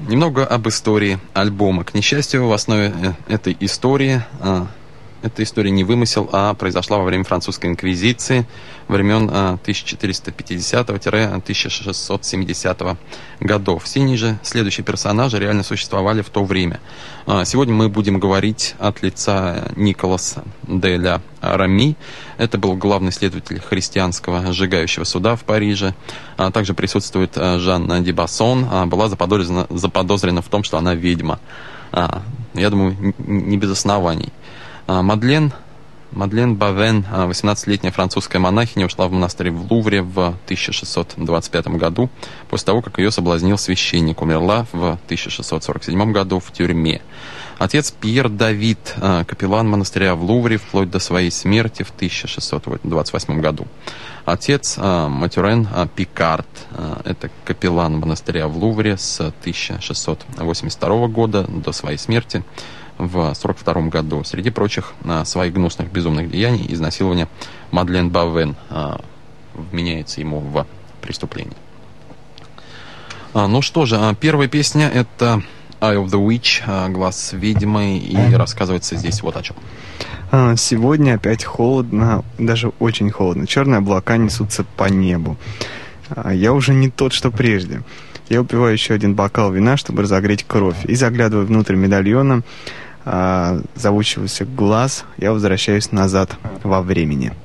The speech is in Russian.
Немного об истории альбома. К несчастью, в основе этой истории... Эта история не вымысел, а произошла во время французской инквизиции времен 1450-1670 годов. Все ниже следующие персонажи реально существовали в то время. Сегодня мы будем говорить от лица Николаса де ля Рами. Это был главный следователь христианского сжигающего суда в Париже. Также присутствует Жанна де Бассон. Была заподозрена в том, что она ведьма. Я думаю, не без оснований. Мадлен Бавен, 18-летняя французская монахиня, ушла в монастырь в Лувре в 1625 году, после того, как ее соблазнил священник. Умерла в 1647 году в тюрьме. Отец Пьер Давид, капеллан монастыря в Лувре, вплоть до своей смерти в 1628 году. Отец Матюрен Пикард, это капеллан монастыря в Лувре с 1682 года до своей смерти в 1942 году. Среди прочих своих гнусных безумных деяний изнасилование Мадлен Бавен вменяется ему в преступление. Ну что же, первая песня — это Eye of the Witch, глаз ведьмы, и рассказывается здесь вот о чем. Сегодня опять холодно, даже очень холодно. Черные облака несутся по небу. Я уже не тот, что прежде. Я упиваю еще один бокал вина, чтобы разогреть кровь, и заглядываю внутрь медальона, зовущегося глаз, я возвращаюсь назад во времени.